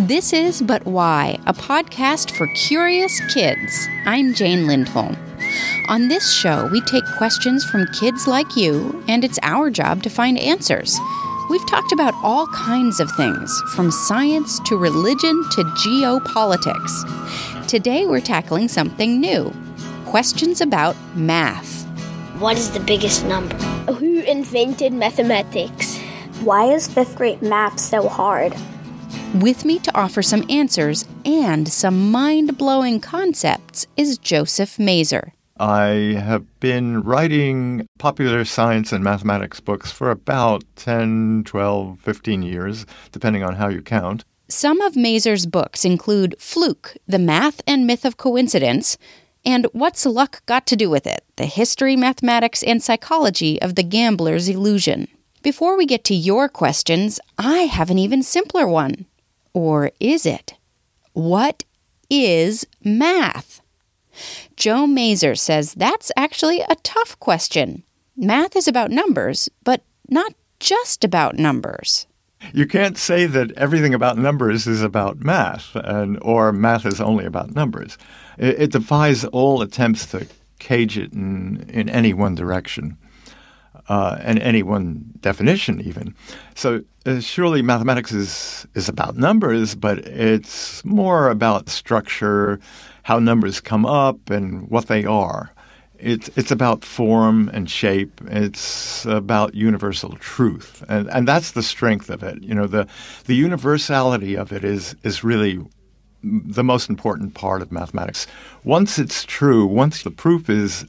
This is But Why, a podcast for curious kids. I'm Jane Lindholm. On this show, we take questions from kids like you, and it's our job to find answers. We've talked about all kinds of things, from science to religion to geopolitics. Today, we're tackling something new. Questions about math. What is the biggest number? Who invented mathematics? Why is fifth grade math so hard? With me to offer some answers and some mind-blowing concepts is Joseph Mazer. I have been writing popular science and mathematics books for about 10, 12, 15 years, depending on how you count. Some of Mazer's books include Fluke, The Math and Myth of Coincidence, and What's Luck Got to Do with It? The History, Mathematics, and Psychology of the Gambler's Illusion. Before we get to your questions, I have an even simpler one. Or is it? What is math? Joe Mazer says that's actually a tough question. Math is about numbers, but not just about numbers. You can't say that everything about numbers is about math, or math is only about numbers. It defies all attempts to cage it in any one direction. And any one definition even. So surely mathematics is about numbers, but it's more about structure, how numbers come up and what they are. It's about form and shape. It's about universal truth. And that's the strength of it. You know, the universality of it is really the most important part of mathematics. Once it's true, once the proof is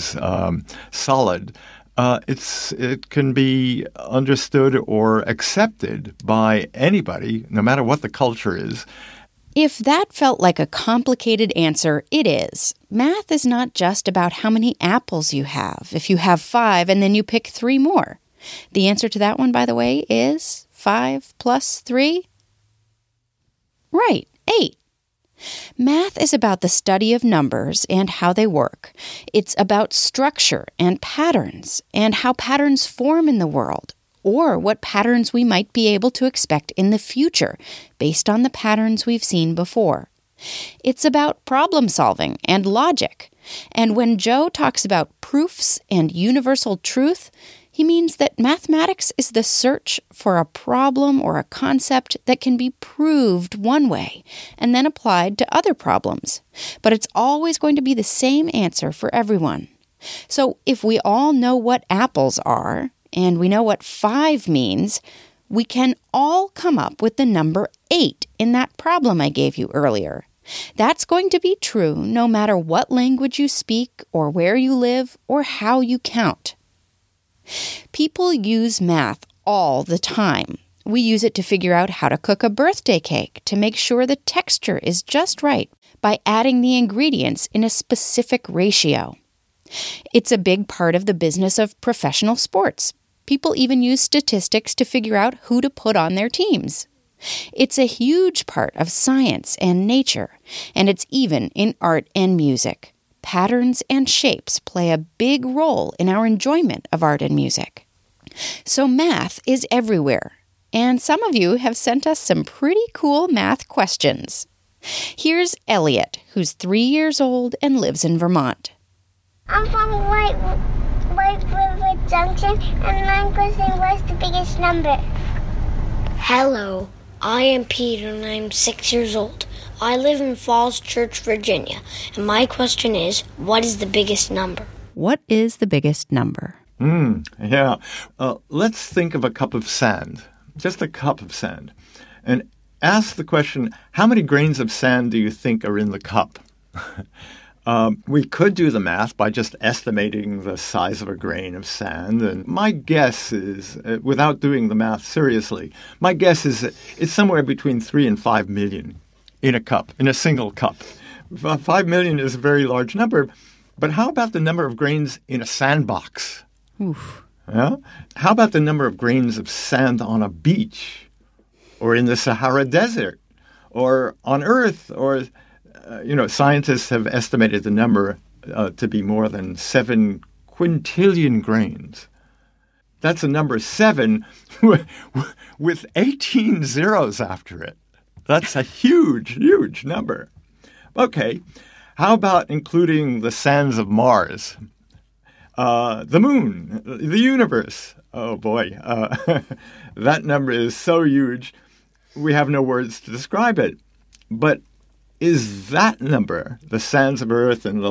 solid, it can be understood or accepted by anybody, no matter what the culture is. If that felt like a complicated answer, it is. Math is not just about how many apples you have. If you have 5 and then you pick 3 more. The answer to that one, by the way, is 5 plus 3? Right, 8. Math is about the study of numbers and how they work. It's about structure and patterns and how patterns form in the world, or what patterns we might be able to expect in the future based on the patterns we've seen before. It's about problem solving and logic. And when Joe talks about proofs and universal truth, he means that mathematics is the search for a problem or a concept that can be proved one way and then applied to other problems. But it's always going to be the same answer for everyone. So if we all know what apples are, and we know what 5 means, we can all come up with the number 8 in that problem I gave you earlier. That's going to be true no matter what language you speak or where you live or how you count. People use math all the time. We use it to figure out how to cook a birthday cake, to make sure the texture is just right by adding the ingredients in a specific ratio. It's a big part of the business of professional sports. People even use statistics to figure out who to put on their teams. It's a huge part of science and nature, and it's even in art and music. Patterns and shapes play a big role in our enjoyment of art and music. So math is everywhere, and some of you have sent us some pretty cool math questions. Here's Elliot, who's 3 years old and lives in Vermont. I'm from White River Junction, and my question was the biggest number. Hello, I am Peter and I'm 6 years old. I live in Falls Church, Virginia, and my question is, what is the biggest number? What is the biggest number? Yeah. Let's think of a cup of sand, just a cup of sand, and ask the question, how many grains of sand do you think are in the cup? We could do the math by just estimating the size of a grain of sand. And my guess is, without doing the math seriously, my guess is that it's somewhere between 3 and 5 million in a cup, in a single cup. 5 million is a very large number. But how about the number of grains in a sandbox? Oof. Yeah? How about the number of grains of sand on a beach? Or in the Sahara Desert? Or on Earth? Or... scientists have estimated the number to be more than 7 quintillion grains. That's a number 7 with 18 zeros after it. That's a huge, huge number. Okay, how about including the sands of Mars, the moon, the universe? Oh, boy. That number is so huge, we have no words to describe it. But is that number, the sands of Earth and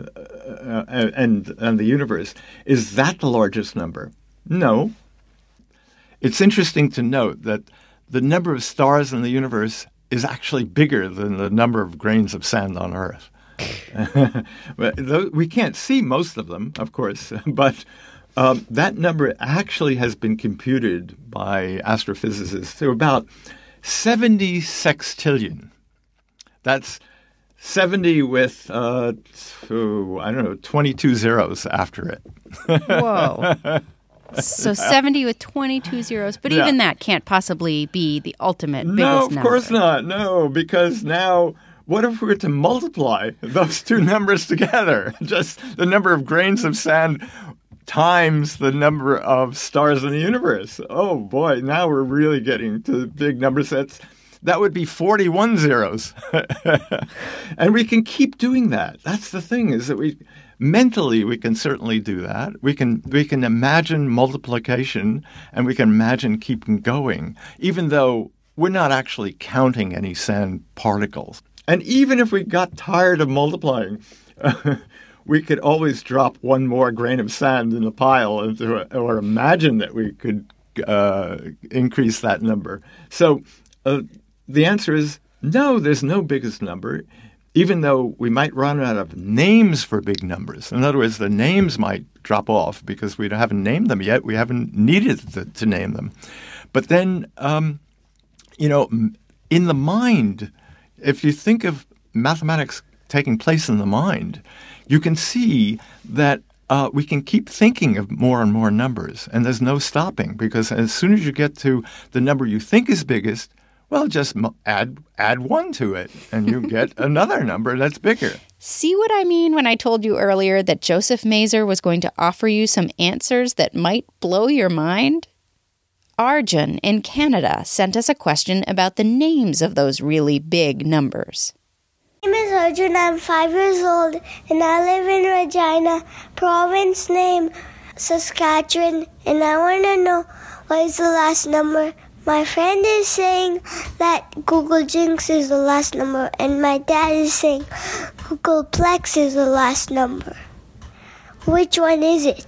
the universe, is that the largest number? No. It's interesting to note that the number of stars in the universe is actually bigger than the number of grains of sand on Earth. We can't see most of them, of course, but that number actually has been computed by astrophysicists to about 70 sextillion. That's 70 with, 22 zeros after it. Whoa. So 70 with 22 zeros. But even that can't possibly be the ultimate biggest number. No, of course not. No, because now, what if we were to multiply those two numbers together? Just the number of grains of sand times the number of stars in the universe. Oh, boy, now we're really getting to big number sets. That would be 41 zeros. And we can keep doing that. That's the thing, is that mentally we can certainly do that. We can imagine multiplication, and we can imagine keeping going, even though we're not actually counting any sand particles. And even if we got tired of multiplying, we could always drop one more grain of sand in the pile or imagine that we could increase that number. So the answer is no, there's no biggest number, even though we might run out of names for big numbers. In other words, the names might drop off because we haven't named them yet. We haven't needed to name them. But then, in the mind, if you think of mathematics taking place in the mind, you can see that we can keep thinking of more and more numbers, and there's no stopping, because as soon as you get to the number you think is biggest, well, just add one to it, and you get another number that's bigger. See what I mean when I told you earlier that Joseph Mazur was going to offer you some answers that might blow your mind? Arjun in Canada sent us a question about the names of those really big numbers. My name is Arjun. I'm 5 years old, and I live in Regina, province name Saskatchewan, and I want to know what is the last number. My friend is saying that Google Jinx is the last number, and my dad is saying Googleplex is the last number. Which one is it?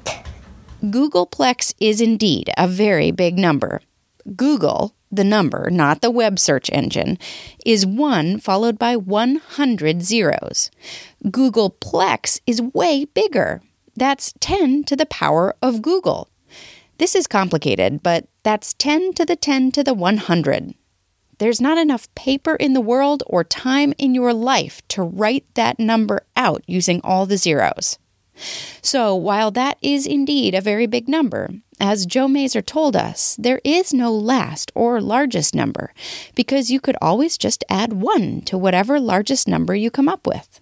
Googleplex is indeed a very big number. Google, the number, not the web search engine, is 1 followed by 100 zeros. Googleplex is way bigger. That's 10 to the power of Google. This is complicated, but that's 10 to the 10 to the 100. There's not enough paper in the world or time in your life to write that number out using all the zeros. So while that is indeed a very big number, as Joe Mazur told us, there is no last or largest number, because you could always just add 1 to whatever largest number you come up with.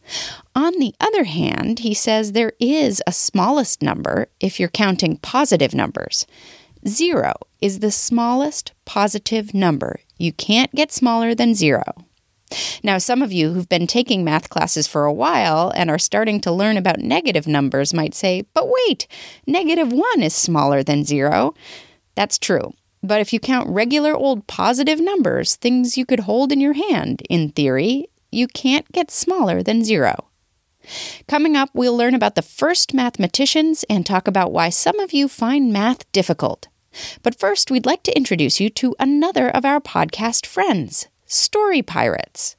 On the other hand, he says there is a smallest number if you're counting positive numbers. 0 is the smallest positive number. You can't get smaller than 0. Now, some of you who've been taking math classes for a while and are starting to learn about negative numbers might say, but wait, -1 is smaller than 0. That's true. But if you count regular old positive numbers, things you could hold in your hand, in theory, you can't get smaller than 0. Coming up, we'll learn about the first mathematicians and talk about why some of you find math difficult. But first, we'd like to introduce you to another of our podcast friends, Story Pirates.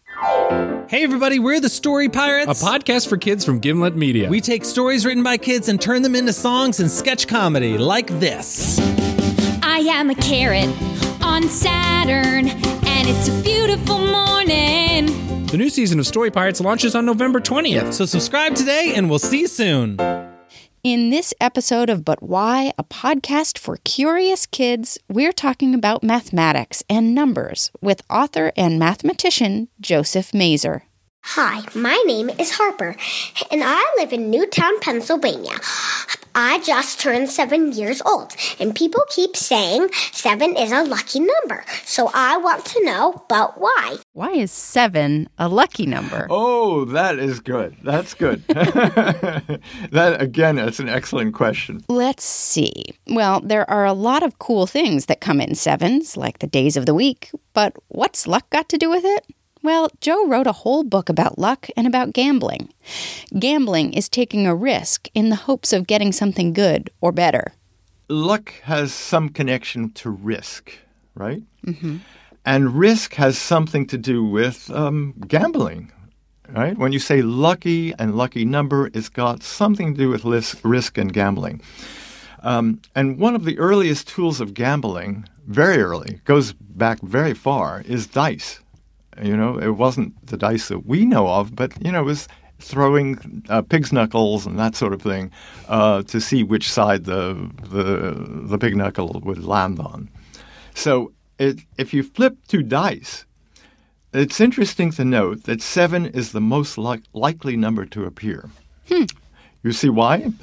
Hey everybody, we're the Story Pirates, a podcast for kids from Gimlet Media. We take stories written by kids and turn them into songs and sketch comedy like this. I am a carrot on Saturn, and it's a beautiful morning. The new season of Story Pirates launches on November 20th. So subscribe today and we'll see you soon. In this episode of But Why, a podcast for curious kids, we're talking about mathematics and numbers with author and mathematician Joseph Mazur. Hi, my name is Harper, and I live in Newtown, Pennsylvania. I just turned 7 years old, and people keep saying 7 is a lucky number. So I want to know, but why? Why is 7 a lucky number? Oh, that is good. That's good. That, again, that's an excellent question. Let's see. Well, there are a lot of cool things that come in 7s, like the days of the week. But what's luck got to do with it? Well, Joe wrote a whole book about luck and about gambling. Gambling is taking a risk in the hopes of getting something good or better. Luck has some connection to risk, right? Mm-hmm. And risk has something to do with gambling, right? When you say lucky and lucky number, it's got something to do with risk and gambling. And one of the earliest tools of gambling, very early, goes back very far, is dice. You know, it wasn't the dice that we know of, but, you know, it was throwing pig's knuckles and that sort of thing to see which side the pig knuckle would land on. So if you flip 2 dice, it's interesting to note that 7 is the most likely number to appear. You see why?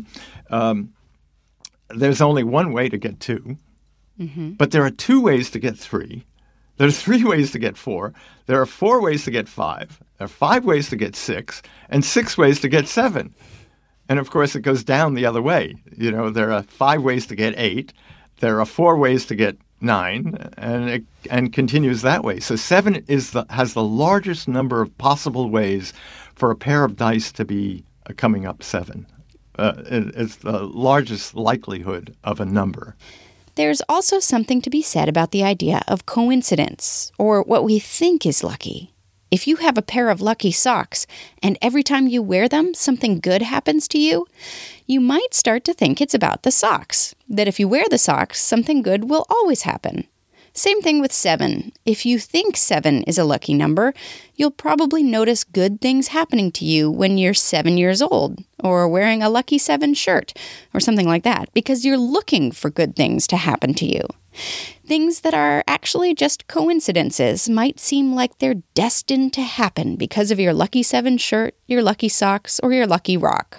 There's only one way to get 2, but there are 2 ways to get 3. There are 3 ways to get 4. There are 4 ways to get 5. There are 5 ways to get 6, and 6 ways to get 7. And, of course, it goes down the other way. You know, there are 5 ways to get 8. There are 4 ways to get 9, and continues that way. So 7 has the largest number of possible ways for a pair of dice to be coming up 7. It's the largest likelihood of a number. There's also something to be said about the idea of coincidence, or what we think is lucky. If you have a pair of lucky socks, and every time you wear them, something good happens to you, you might start to think it's about the socks, that if you wear the socks, something good will always happen. Same thing with 7. If you think 7 is a lucky number, you'll probably notice good things happening to you when you're 7 years old, or wearing a lucky 7 shirt, or something like that, because you're looking for good things to happen to you. Things that are actually just coincidences might seem like they're destined to happen because of your lucky 7 shirt, your lucky socks, or your lucky rock.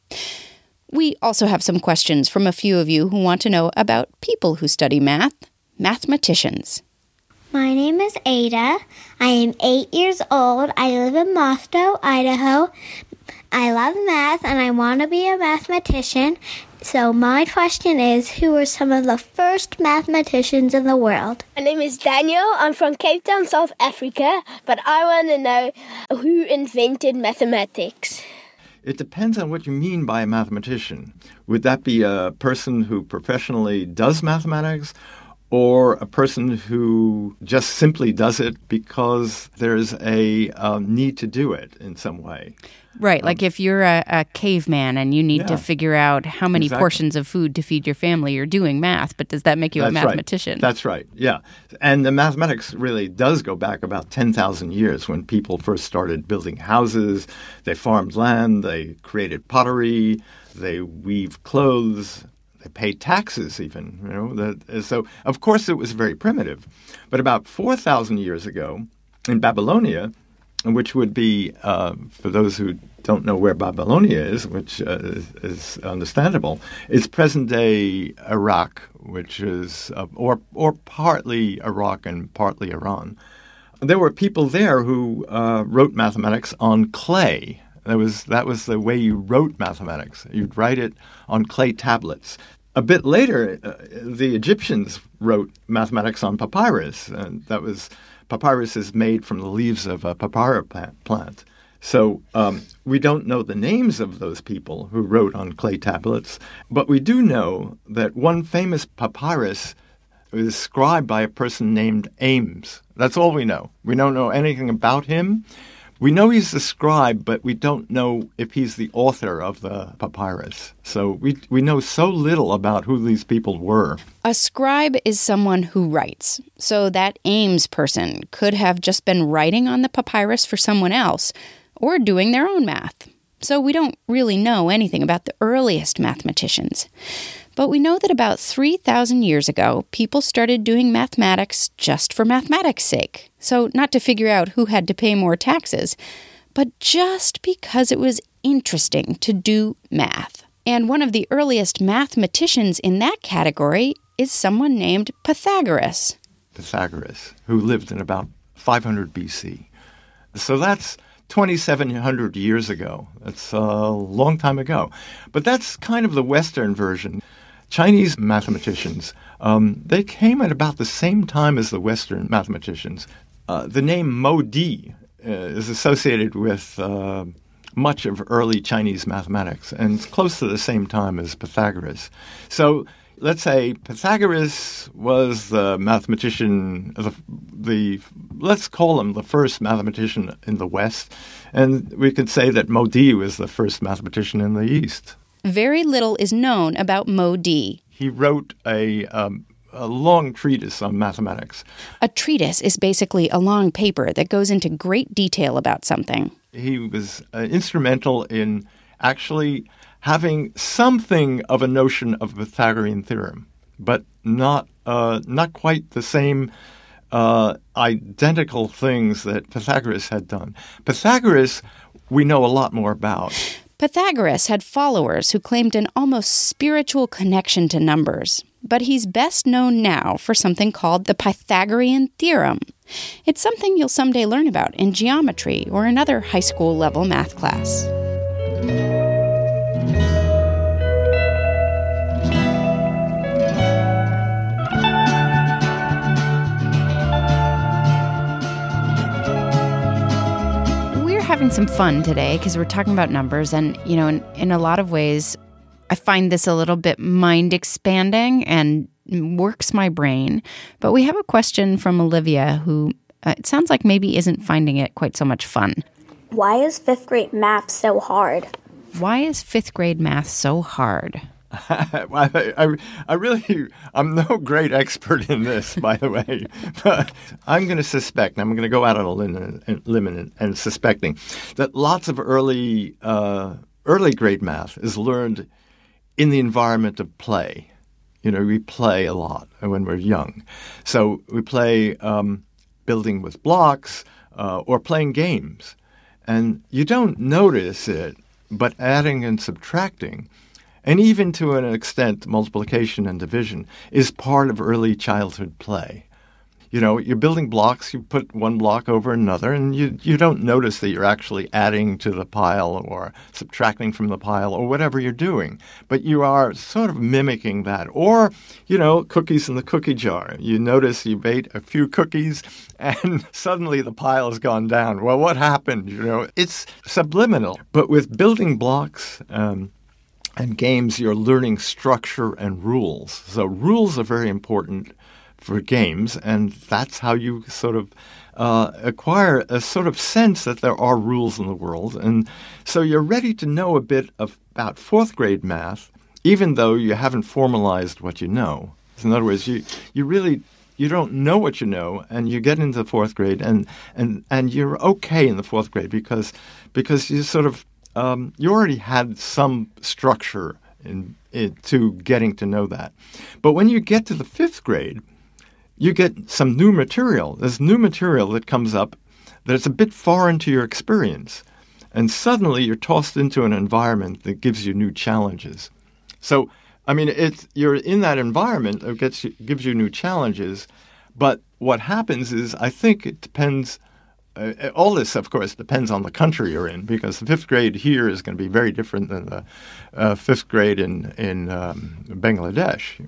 We also have some questions from a few of you who want to know about people who study math. Mathematicians. My name is Ada. I am 8 years old. I live in Moscow, Idaho. I love math and I want to be a mathematician. So my question is, who were some of the first mathematicians in the world? My name is Daniel. I'm from Cape Town, South Africa, but I want to know who invented mathematics. It depends on what you mean by a mathematician. Would that be a person who professionally does mathematics, or a person who just simply does it because there's a need to do it in some way? Right, like if you're a caveman and you need to figure out how many portions of food to feed your family, you're doing math, but does that make you a mathematician? Right. That's right, yeah. And the mathematics really does go back about 10,000 years when people first started building houses, they farmed land, they created pottery, they weaved clothes, they paid taxes even, you know. So, of course, it was very primitive. But about 4,000 years ago in Babylonia, which would be, for those who don't know where Babylonia is, which is understandable, it's present-day Iraq, which is, or partly Iraq and partly Iran. There were people there who wrote mathematics on clay. That was the way you wrote mathematics. You'd write it on clay tablets. A bit later, the Egyptians wrote mathematics on papyrus, and papyrus is made from the leaves of a papyrus plant. So we don't know the names of those people who wrote on clay tablets, but we do know that one famous papyrus is scribed by a person named Ames. That's all we know. We don't know anything about him. We know he's the scribe, but we don't know if he's the author of the papyrus. So we know so little about who these people were. A scribe is someone who writes. So that Ames person could have just been writing on the papyrus for someone else or doing their own math. So we don't really know anything about the earliest mathematicians. But we know that about 3,000 years ago, people started doing mathematics just for mathematics' sake. So not to figure out who had to pay more taxes, but just because it was interesting to do math. And one of the earliest mathematicians in that category is someone named Pythagoras. Pythagoras, who lived in about 500 BC. So that's 2,700 years ago. That's a long time ago. But that's kind of the Western version. Chinese mathematicians, they came at about the same time as the Western mathematicians. The name Modi is associated with much of early Chinese mathematics, and it's close to the same time as Pythagoras. So let's say Pythagoras was the mathematician, let's call him the first mathematician in the West, and we could say that Modi was the first mathematician in the East. Very little is known about Modi. He wrote a long treatise on mathematics. A treatise is basically a long paper that goes into great detail about something. He was instrumental in actually having something of a notion of a Pythagorean theorem, but not quite the same identical things that Pythagoras had done. Pythagoras, we know a lot more about. Pythagoras had followers who claimed an almost spiritual connection to numbers, but he's best known now for something called the Pythagorean theorem. It's something you'll someday learn about in geometry or another high school level math class. Having some fun today because we're talking about numbers, and in a lot of ways I find this a little bit mind expanding and works my brain. But we have a question from Olivia who it sounds like maybe isn't finding it quite so much fun. Why is 5th grade math so hard? Why is 5th grade math so hard? I'm no great expert in this, by the way, but I'm going to suspect, and I'm going to go out on a limb and suspecting that lots of early grade math is learned in the environment of play. We play a lot when we're young. So we play building with blocks or playing games. And you don't notice it, but adding and subtracting, and even to an extent multiplication and division, is part of early childhood play. You're building blocks, you put one block over another, and you don't notice that you're actually adding to the pile or subtracting from the pile or whatever you're doing. But you are sort of mimicking that. Or, cookies in the cookie jar. You notice you've ate a few cookies and suddenly the pile has gone down. Well, what happened? It's subliminal. But with building blocks and games, you're learning structure and rules. So rules are very important for games, and that's how you sort of acquire a sort of sense that there are rules in the world. And so you're ready to know a bit about 4th grade math, even though you haven't formalized what you know. So in other words, you don't know what you know, and you get into 4th grade, and you're okay in the 4th grade because you sort of you already had some structure to getting to know that. But when you get to the 5th grade, you get some new material. There's new material that comes up that's a bit foreign to your experience. And suddenly you're tossed into an environment that gives you new challenges. So, you're in that environment that gives you new challenges. But what happens is, I think it depends. All this, of course, depends on the country you're in, because the 5th grade here is going to be very different than the 5th grade in Bangladesh,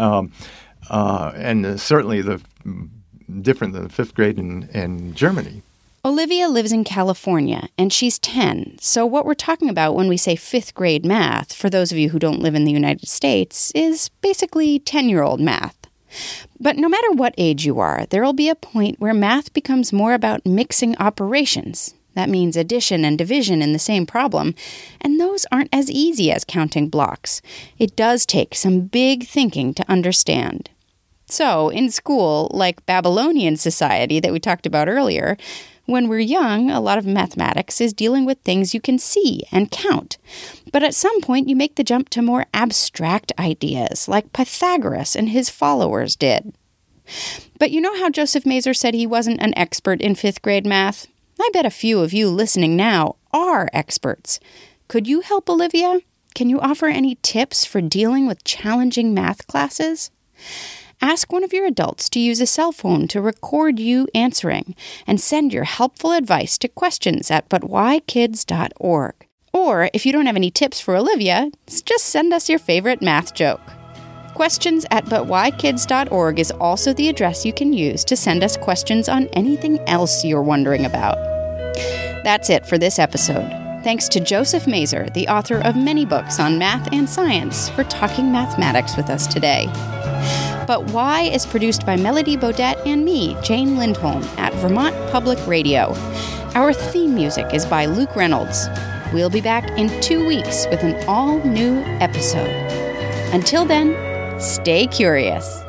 and certainly different than the 5th grade in Germany. Olivia lives in California, and she's 10. So what we're talking about when we say 5th grade math, for those of you who don't live in the United States, is basically 10-year-old math. But no matter what age you are, there will be a point where math becomes more about mixing operations. That means addition and division in the same problem, and those aren't as easy as counting blocks. It does take some big thinking to understand. So, in school, like Babylonian society that we talked about earlier, when we're young, a lot of mathematics is dealing with things you can see and count. But at some point, you make the jump to more abstract ideas, like Pythagoras and his followers did. But you know how Joseph Mazer said he wasn't an expert in 5th grade math? I bet a few of you listening now are experts. Could you help Olivia? Can you offer any tips for dealing with challenging math classes? Ask one of your adults to use a cell phone to record you answering and send your helpful advice to questions@butwhykids.org. Or if you don't have any tips for Olivia, just send us your favorite math joke. Questions@butwhykids.org is also the address you can use to send us questions on anything else you're wondering about. That's it for this episode. Thanks to Joseph Mazer, the author of many books on math and science, for talking mathematics with us today. But Why is produced by Melody Bodette and me, Jane Lindholm, at Vermont Public Radio. Our theme music is by Luke Reynolds. We'll be back in 2 weeks with an all-new episode. Until then, stay curious.